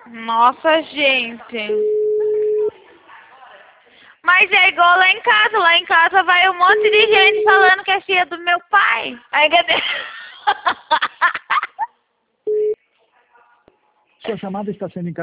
Nossa, gente. Mas é igual lá em casa. Lá em casa vai um monte de gente falando que é filha do meu pai. Aí cadê? Sua chamada está sendo encaminhada.